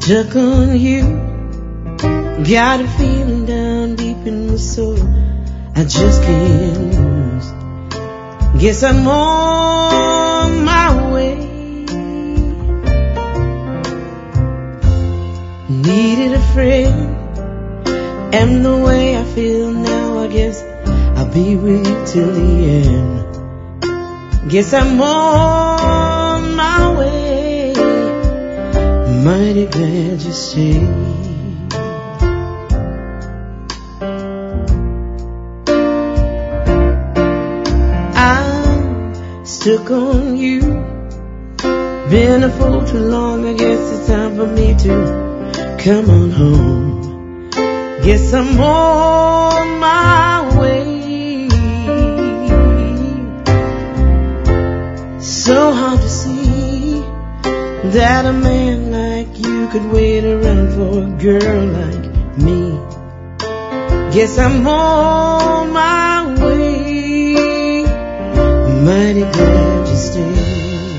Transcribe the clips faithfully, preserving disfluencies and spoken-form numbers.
Stuck on you, got a feeling down deep in my soul I just can't lose. Guess I'm on my way. Needed a friend, and the way I feel now, I guess I'll be with you till the end. Guess I'm on my way. Mighty glad you stayed. I'm stuck on you. Been a fool too long, I guess it's time for me to come on home. Guess I'm on my way. So hard to see that a man like you could wait around for a girl like me. Guess I'm on my way. Mighty glad you stayed.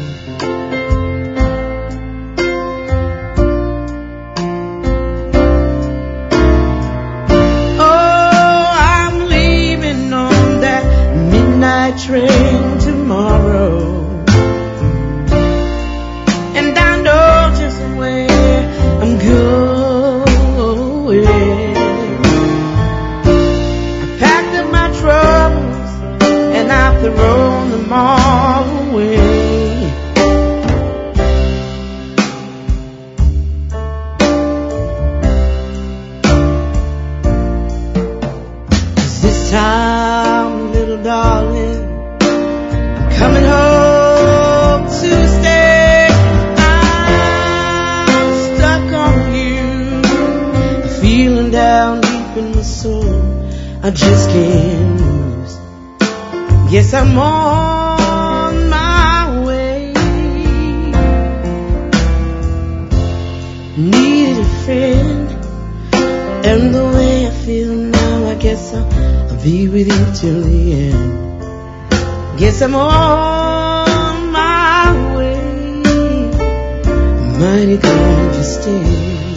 Train tomorrow, and I know just where I'm going. I packed up my troubles and I've thrown them all away. 'Cause this time, little darling, coming home to stay. I'm stuck on you, feeling down deep in my soul I just can't lose. Guess I'm on my way. Needed a friend, and the way I feel now, I guess I'll, I'll be with you till the end. Guess I'm on my way. Mighty glad you stayed.